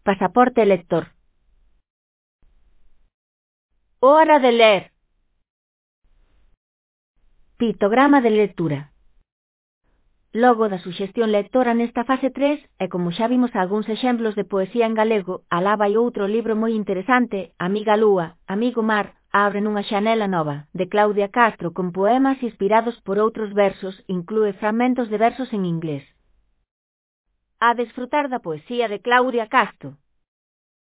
Pasaporte lector. Hora de ler. Pictograma de lectura. Logo da suxestión lectora nesta fase 3, e como xa vimos algúns exemplos de poesía en galego, alá vai outro libro moi interesante, Amiga Lúa, Amigo Mar, abre nunha xanela nova, de Claudia Castro, con poemas inspirados por outros versos, inclúe fragmentos de versos en inglés. A desfrutar da poesía de Claudia Castro.